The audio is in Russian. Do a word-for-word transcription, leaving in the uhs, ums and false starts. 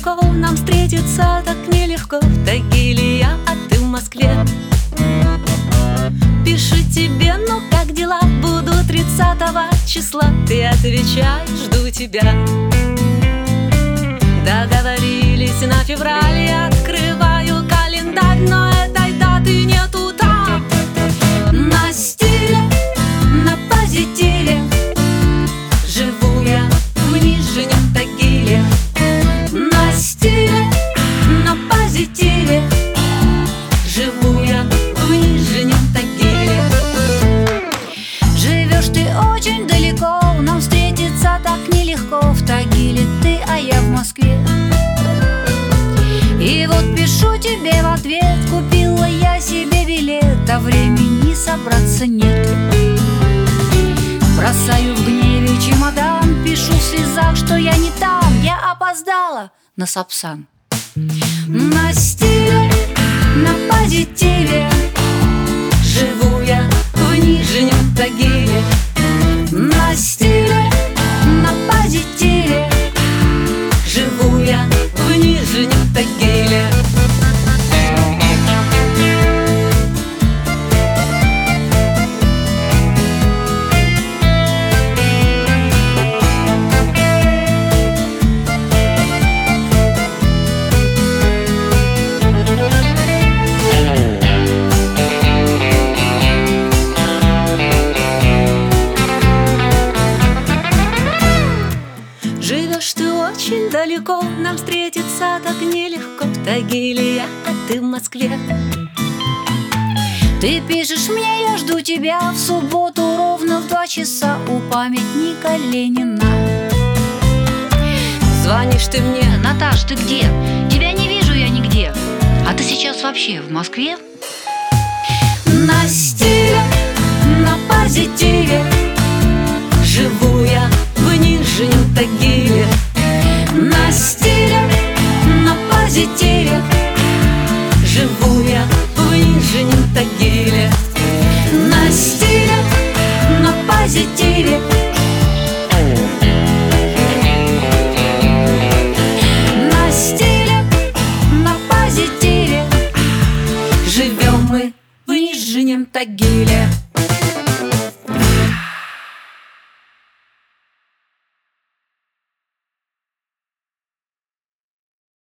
далеко, нам встретиться так нелегко. В Тагиле я, а ты в Москве. Пишу тебе, ну как дела? Буду тридцатого числа. Ты отвечай, жду тебя. Договорились на февраль, я открываю календарь, но этой даты нету там. На стиле, на позитиве живу я в Нижнем Тагиле. На стиле, на позитиве живу я в Нижнем Тагиле. Живешь ты очень далеко, нам встретиться так нелегко. В Тагиле ты, а я в Москве. И вот пишу тебе в ответ: купила я себе билет, а времени собраться нет. Бросаю в гневе чемодан, пишу в слезах, что я не там, я опоздала на Сапсан. На стиле, на позитиве живу я в Нижнем Тагиле. На стиле, на позитиве живу я в Нижнем Тагиле. Живешь ты очень далеко, нам встретиться так нелегко. В Тагиле я, а ты в Москве. Ты пишешь мне, я жду тебя в субботу ровно в два часа у памятника Ленина. Звонишь ты мне: Наташ, ты где? Тебя не вижу я нигде. А ты сейчас вообще в Москве? на стиле, на позитиве